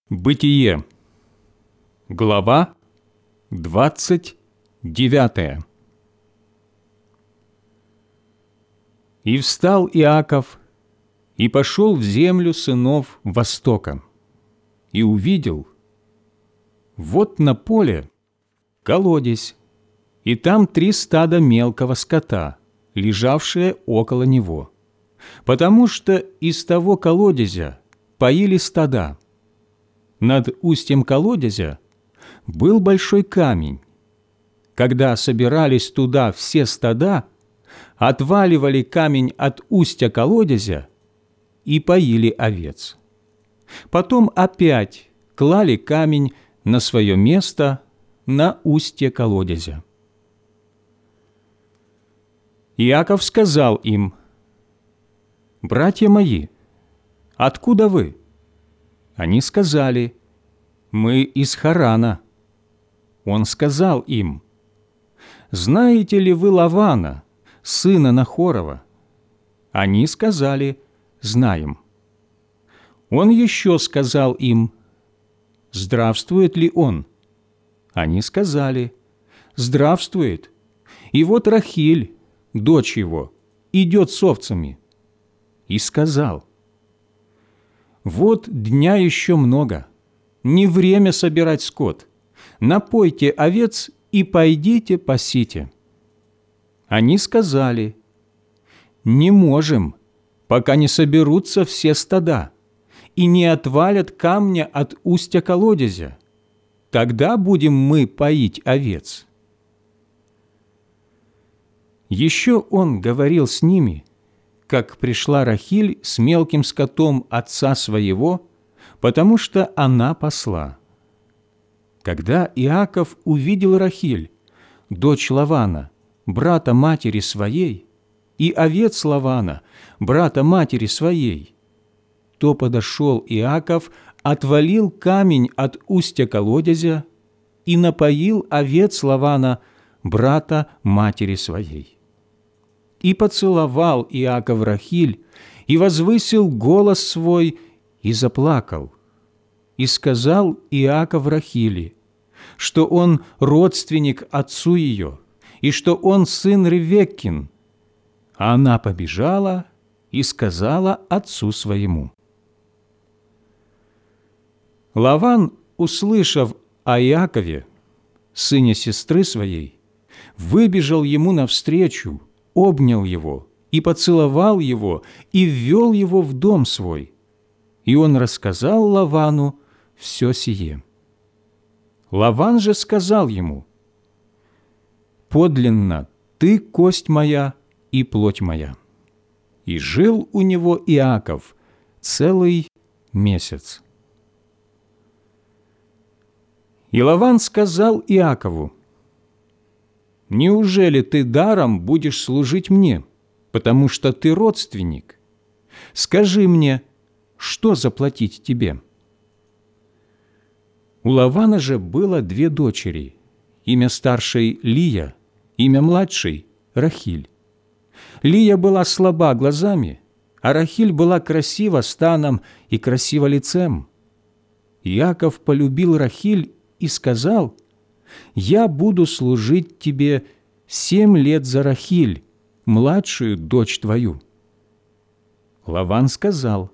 Бытие, глава 29. «И встал Иаков, и пошел в землю сынов Востока, и увидел, вот на поле колодезь, и там 3 стада мелкого скота, лежавшие около него, потому что из того колодезя поили стада. Над устьем колодезя был большой камень. Когда собирались туда все стада, отваливали камень от устья колодезя и поили овец. Потом опять клали камень на свое место на устье колодезя. Иаков сказал им: «Братья мои, откуда вы?» Они сказали: «Мы из Харана». Он сказал им: «Знаете ли вы Лавана, сына Нахорова?» Они сказали: «Знаем». Он еще сказал им: «Здравствует ли он?» Они сказали: «Здравствует. И вот Рахиль, дочь его, идет с овцами». И сказал: «Вот дня еще много, не время собирать скот. Напойте овец и пойдите пасите». Они сказали: «Не можем, пока не соберутся все стада и не отвалят камня от устья колодезя. Тогда будем мы поить овец». Еще он говорил с ними, как пришла Рахиль с мелким скотом отца своего, потому что она пасла. Когда Иаков увидел Рахиль, дочь Лавана, брата матери своей, и овец Лавана, брата матери своей, то подошел Иаков, отвалил камень от устья колодезя и напоил овец Лавана, брата матери своей. И поцеловал Иаков Рахиль, и возвысил голос свой, и заплакал. И сказал Иаков Рахили, что он родственник отцу ее, и что он сын Ревеккин. А она побежала и сказала отцу своему. Лаван, услышав о Иакове, сыне сестры своей, выбежал ему навстречу, обнял его и поцеловал его, и ввел его в дом свой. И он рассказал Лавану все сие. Лаван же сказал ему: «Подлинно ты кость моя и плоть моя». И жил у него Иаков целый месяц. И Лаван сказал Иакову: «Неужели ты даром будешь служить мне, потому что ты родственник? Скажи мне, что заплатить тебе?» У Лавана же было 2 дочери, имя старшей Лия, имя младшей Рахиль. Лия была слаба глазами, а Рахиль была красива станом и красива лицем. Иаков полюбил Рахиль и сказал: «Я буду служить тебе 7 лет за Рахиль, младшую дочь твою». Лаван сказал: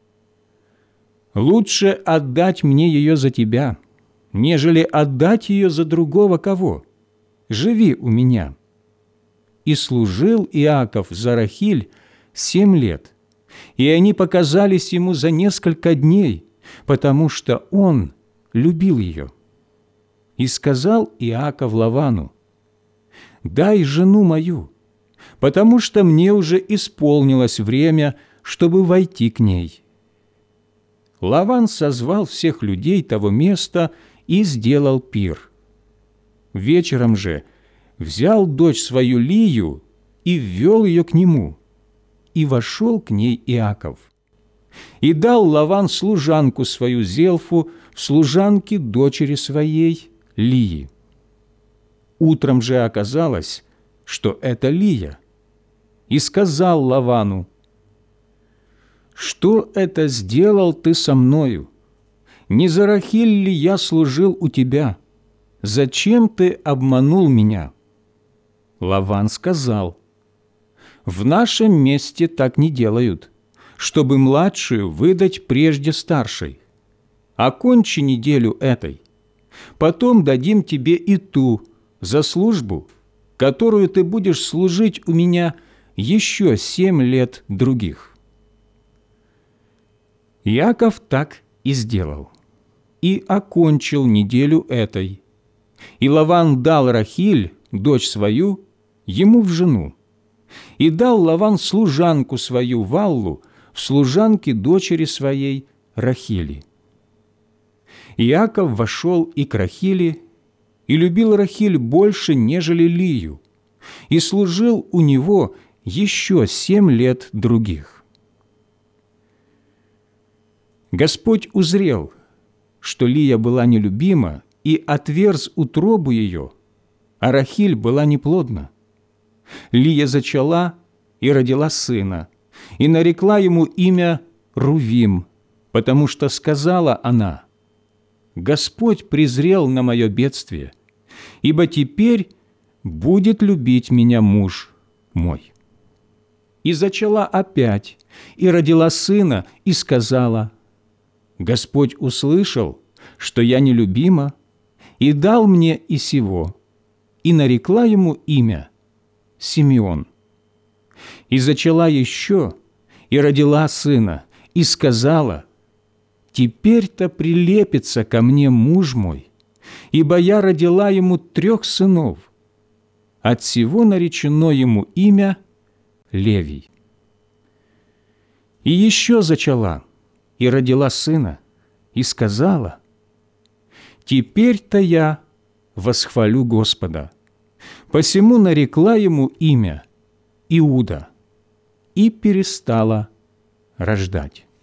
«Лучше отдать мне ее за тебя, нежели отдать ее за другого кого. Живи у меня». И служил Иаков за Рахиль 7 лет, и они показались ему за несколько дней, потому что он любил ее. И сказал Иаков Лавану: «Дай жену мою, потому что мне уже исполнилось время, чтобы войти к ней». Лаван созвал всех людей того места и сделал пир. Вечером же взял дочь свою Лию и ввел ее к нему, и вошел к ней Иаков. И дал Лаван служанку свою Зелфу в служанке дочери своей Лии. Утром же оказалось, что это Лия. И сказал Лавану: «Что это сделал ты со мною? не за Рахиль ли я служил у тебя? Зачем ты обманул меня?» Лаван сказал: «В нашем месте так не делают, чтобы младшую выдать прежде старшей. Окончи неделю этой, потом дадим тебе и ту за службу, которую ты будешь служить у меня еще 7 лет других». Иаков так и сделал, и окончил неделю этой. И Лаван дал Рахиль, дочь свою, ему в жену, и дал Лаван служанку свою Валлу в служанке дочери своей Рахили. Иаков вошел и к Рахили, и любил Рахиль больше, нежели Лию, и служил у него еще 7 лет других. Господь узрел, что Лия была нелюбима, и отверз утробу ее, а Рахиль была неплодна. Лия зачала и родила сына, и нарекла ему имя Рувим, потому что сказала она: «Господь презрел на мое бедствие, ибо теперь будет любить меня муж мой». И зачала опять, и родила сына, и сказала: «Господь услышал, что я нелюбима, и дал мне и сего», и нарекла ему имя Симеон. И зачала еще, и родила сына, и сказала: «Теперь-то прилепится ко мне муж мой, ибо я родила ему 3 сынов». Отсего наречено ему имя Левий. И еще зачала, и родила сына, и сказала: «Теперь-то я восхвалю Господа». Посему нарекла ему имя Иуда и перестала рождать.